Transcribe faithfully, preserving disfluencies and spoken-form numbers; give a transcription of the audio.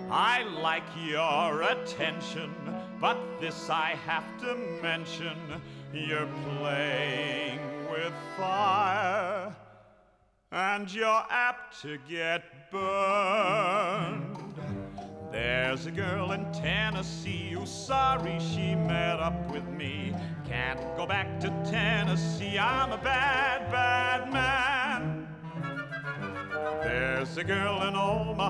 I like your attention, but this I have to mention. You're playing with fire, and you're apt to get burned. There's a girl in Tennessee who's sorry she met up with me. Can't go back to Tennessee, I'm a bad, bad man. There's a girl in Omaha